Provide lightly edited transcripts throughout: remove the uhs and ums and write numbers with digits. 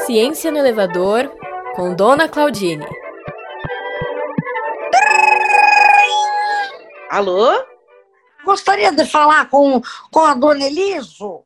Ciência no Elevador, com Dona Claudine. Alô? Gostaria de falar com a Dona Eliso?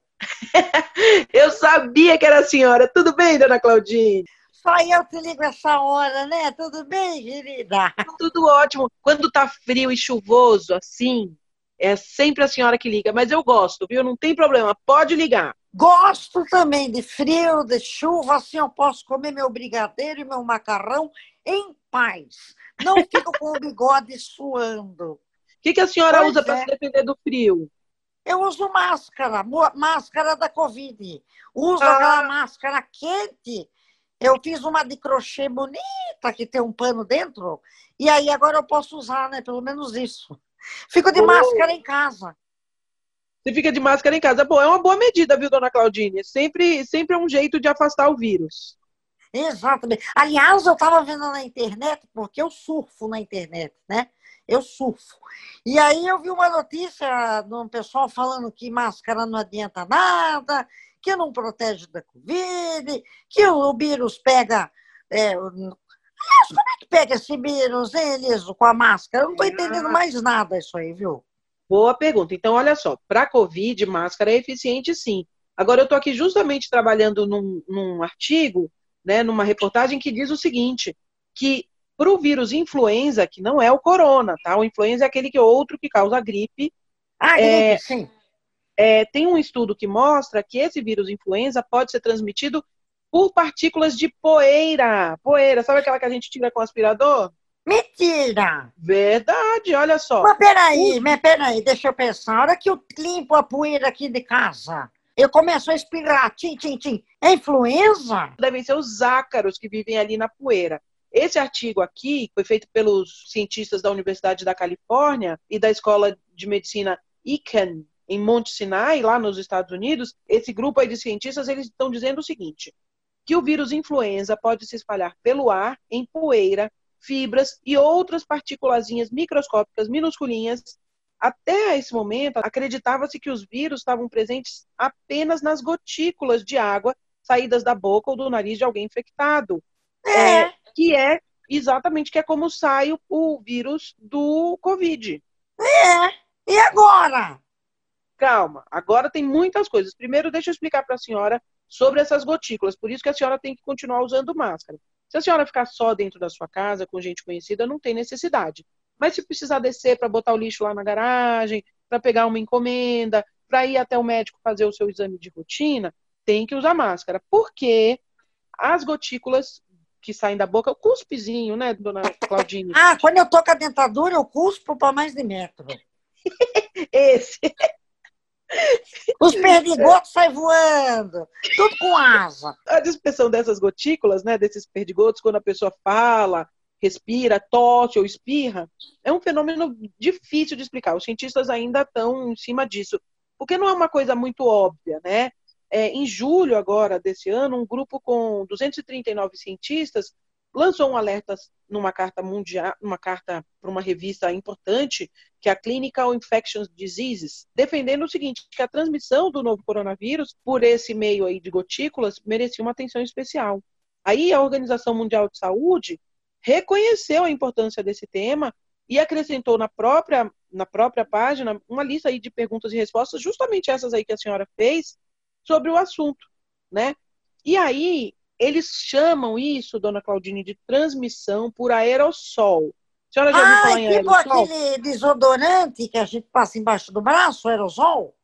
Eu sabia que era a senhora. Tudo bem, Dona Claudine? Só eu te ligo essa hora, né? Tudo bem, querida? Tudo ótimo. Quando tá frio e chuvoso, assim, é sempre a senhora que liga. Mas eu gosto, viu? Não tem problema. Pode ligar. Gosto também de frio, de chuva, assim eu posso comer meu brigadeiro e meu macarrão em paz. Não fico com o bigode suando. O que a senhora Pois usa para se defender do frio? Eu uso máscara da Covid. Uso aquela Ah, máscara quente. Eu fiz uma de crochê bonita, que tem um pano dentro, e aí agora eu posso usar, né? Pelo menos isso. Fico de máscara em casa. você fica de máscara em casa. Bom, é uma boa medida, viu, Dona Claudine? Sempre é um jeito de afastar o vírus. Exatamente. Aliás, eu estava vendo na internet, porque eu surfo na internet, né? Eu surfo. E aí eu vi uma notícia de um pessoal falando que máscara não adianta nada, que não protege da Covid, que o vírus pega. Aliás, como é que pega esse vírus, hein, Eliso, com a máscara? Eu não estou entendendo mais nada isso aí, viu? Boa pergunta. Então, olha só, para a Covid, máscara é eficiente, sim. Agora, eu estou aqui justamente trabalhando num artigo, né, numa reportagem que diz o seguinte, que para o vírus influenza, que não é o corona, tá? O influenza é aquele que é outro que causa gripe. Gripe, sim. Tem um estudo que mostra que esse vírus influenza pode ser transmitido por partículas de poeira. Poeira, sabe aquela que a gente tira com aspirador? Mentira! Verdade, olha só. Mas peraí, deixa eu pensar. A hora que eu limpo a poeira aqui de casa, eu começo a espirrar, tim, tim, tim. É influenza? Devem ser os ácaros que vivem ali na poeira. Esse artigo aqui foi feito pelos cientistas da Universidade da Califórnia e da Escola de Medicina Icahn, em Monte Sinai, lá nos Estados Unidos. Esse grupo aí de cientistas, eles estão dizendo o seguinte, que o vírus influenza pode se espalhar pelo ar, em poeira, fibras e outras partículazinhas microscópicas, minusculinhas. Até esse momento, acreditava-se que os vírus estavam presentes apenas nas gotículas de água saídas da boca ou do nariz de alguém infectado. Que é exatamente que é como sai o vírus do Covid. E agora? Calma, agora tem muitas coisas. Primeiro, deixa eu explicar para a senhora sobre essas gotículas. Por isso que a senhora tem que continuar usando máscara. Se a senhora ficar só dentro da sua casa, com gente conhecida, não tem necessidade. Mas se precisar descer para botar o lixo lá na garagem, para pegar uma encomenda, para ir até o médico fazer o seu exame de rotina, tem que usar máscara. Porque as gotículas que saem da boca, o cuspezinho, né, dona Claudine? Quando eu tô com a dentadura, eu cuspo para mais de metro. Esse. Os perdigotos saem voando, tudo com asa. A dispersão dessas gotículas, né, desses perdigotos, quando a pessoa fala, respira, tosse ou espirra, é um fenômeno difícil de explicar. Os cientistas ainda estão em cima disso, porque não é uma coisa muito óbvia, né? Em julho agora desse ano, um grupo com 239 cientistas lançou um alerta numa carta mundial, uma carta para uma revista importante, que é a Clinical Infectious Diseases, defendendo o seguinte, que a transmissão do novo coronavírus por esse meio aí de gotículas merecia uma atenção especial. Aí a Organização Mundial de Saúde reconheceu a importância desse tema e acrescentou na própria página uma lista aí de perguntas e respostas, justamente essas aí que a senhora fez, sobre o assunto, né? E aí, eles chamam isso, dona Claudine, de transmissão por aerossol. A senhora já ouviu falar em tipo aerossol? aquele desodorante que a gente passa embaixo do braço, aerosol?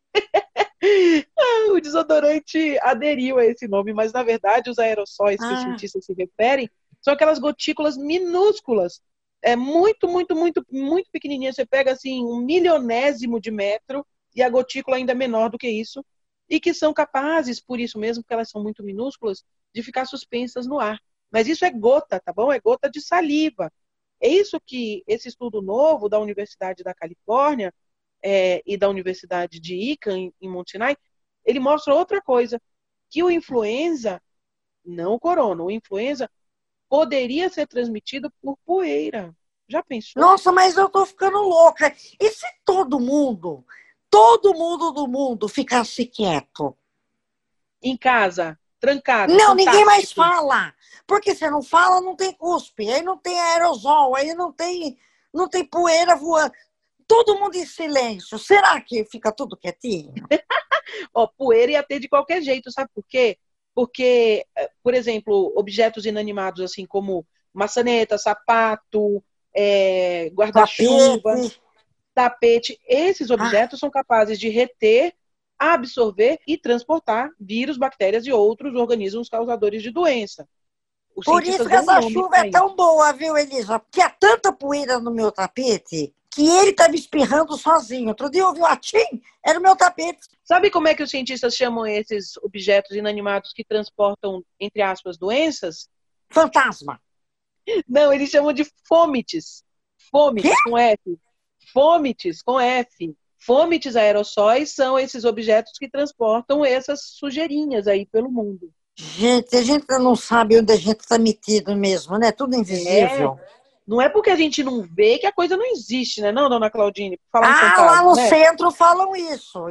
O desodorante aderiu a esse nome, mas na verdade os aerossóis que os cientistas se referem são aquelas gotículas minúsculas, muito, muito, muito, muito pequenininha. Você pega assim 1/1000º de metro e a gotícula ainda é menor do que isso, e que são capazes, por isso mesmo, porque elas são muito minúsculas, de ficar suspensas no ar. Mas isso é gota, tá bom? É gota de saliva. É isso que esse estudo novo da Universidade da Califórnia e da Universidade de Icahn, em Monte Sinai, ele mostra outra coisa, que o influenza, não o corona, o influenza poderia ser transmitido por poeira. Já pensou? Nossa, mas eu tô ficando louca. E se todo mundo do mundo ficasse quieto? Em casa, trancado. Não, ninguém mais fantástico. fala. Porque se não fala, não tem cuspe, aí não tem aerosol, aí não tem poeira voando. Todo mundo em silêncio. Será que fica tudo quietinho? Ó, poeira ia ter de qualquer jeito, sabe por quê? Porque, por exemplo, objetos inanimados, assim como maçaneta, sapato, guarda-chuva, tapete, esses objetos são capazes de reter, absorver e transportar vírus, bactérias e outros organismos causadores de doença. Os Por isso cientistas que dão essa nome chuva pra é isso. tão boa, viu, Elisa? Porque há tanta poeira no meu tapete que ele estava espirrando sozinho. Outro dia eu ouvi um atim, era o meu tapete. Sabe como é que os cientistas chamam esses objetos inanimados que transportam, entre aspas, doenças? Fantasma. Não, eles chamam de fômites. Fômites Quê? com F. Fômites com F. Fômites aerossóis são esses objetos que transportam essas sujeirinhas aí pelo mundo. Gente, a gente não sabe onde a gente está metido mesmo, né? Tudo invisível. Não é porque a gente não vê que a coisa não existe, né? Não, dona Claudine? Falar em fantasma, lá no né? centro falam isso.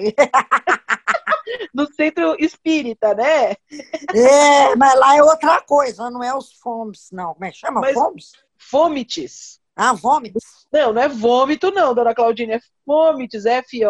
No centro espírita, né? Mas lá é outra coisa, não é os fomes, não. Como é que chama? Mas- Fomes? Fômites. Vômitos. Não é vômito, não, dona Claudine. É fômites,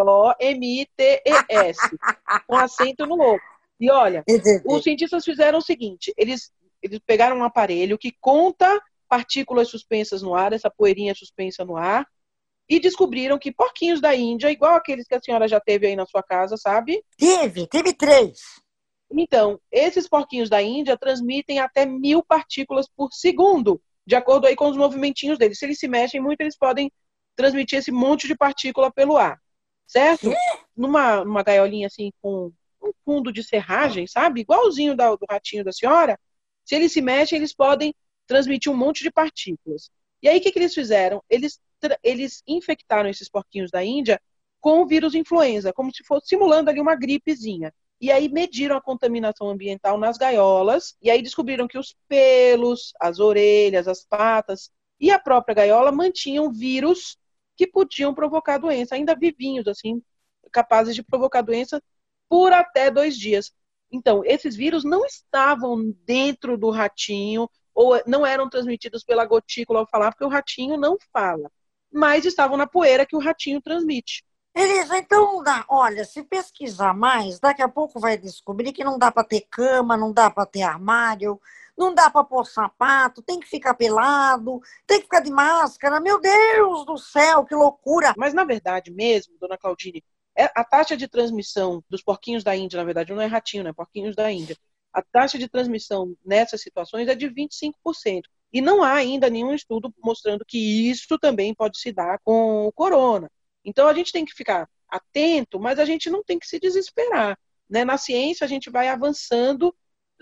F-O-M-I-T-E-S. Com acento no O. E olha, os cientistas fizeram o seguinte: eles pegaram um aparelho que conta partículas suspensas no ar, essa poeirinha suspensa no ar, e descobriram que porquinhos da Índia, igual aqueles que a senhora já teve aí na sua casa, sabe? Teve 3. Então, esses porquinhos da Índia transmitem até 1000 partículas por segundo, de acordo aí com os movimentinhos deles. Se eles se mexem muito, eles podem transmitir esse monte de partícula pelo ar, certo? Numa gaiolinha assim, com um fundo de serragem, sabe? Igualzinho do ratinho da senhora. Se eles se mexem, eles podem transmitir um monte de partículas. E aí, o que eles fizeram? Eles infectaram esses porquinhos da Índia com o vírus influenza, como se fosse simulando ali uma gripezinha. E aí mediram a contaminação ambiental nas gaiolas, e aí descobriram que os pelos, as orelhas, as patas e a própria gaiola mantinham vírus que podiam provocar doença, ainda vivinhos, assim, capazes de provocar doença por até 2 dias. Então, esses vírus não estavam dentro do ratinho, ou não eram transmitidos pela gotícula ao falar, porque o ratinho não fala, mas estavam na poeira que o ratinho transmite. Elisa, então, olha, se pesquisar mais, daqui a pouco vai descobrir que não dá para ter cama, não dá para ter armário, não dá para pôr sapato, tem que ficar pelado, tem que ficar de máscara. Meu Deus do céu, que loucura! Mas, na verdade mesmo, dona Claudine, a taxa de transmissão dos porquinhos da Índia, na verdade, não é ratinho, né? Porquinhos da Índia. A taxa de transmissão nessas situações é de 25%. E não há ainda nenhum estudo mostrando que isso também pode se dar com o corona. Então, a gente tem que ficar atento, mas a gente não tem que se desesperar, né? Na ciência, a gente vai avançando,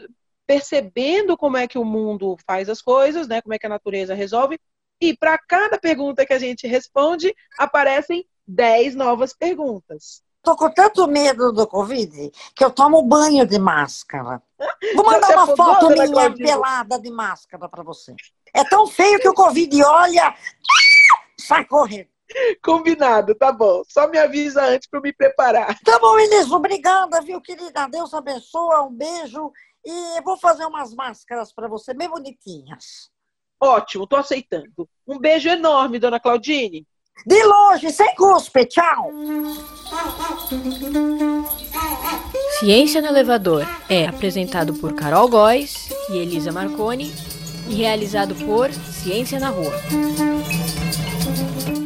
percebendo como é que o mundo faz as coisas, né? Como é que a natureza resolve. E para cada pergunta que a gente responde, aparecem 10 novas perguntas. Tô com tanto medo do Covid que eu tomo banho de máscara. Vou mandar Já uma afogou, foto dona minha Claudine? pelada de máscara para você. É tão feio que o Covid olha, sai correndo. Combinado, tá bom. Só me avisa antes para me preparar. Tá bom, Elisa, obrigada, viu, querida? Deus abençoe, um beijo. E vou fazer umas máscaras para você, bem bonitinhas. Ótimo, tô aceitando. Um beijo enorme, dona Claudine. De longe, sem cuspe, tchau. Ciência no Elevador é apresentado por Carol Góes e Elisa Marconi e realizado por Ciência na Rua.